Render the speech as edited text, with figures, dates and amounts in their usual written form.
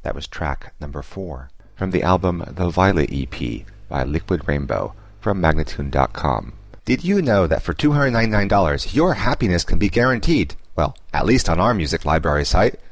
That was track number 4 from the album The Violet EP by Liquid Rainbow from Magnatune.com. Did you know that for $299 your happiness can be guaranteed? Well, at least on our music library site.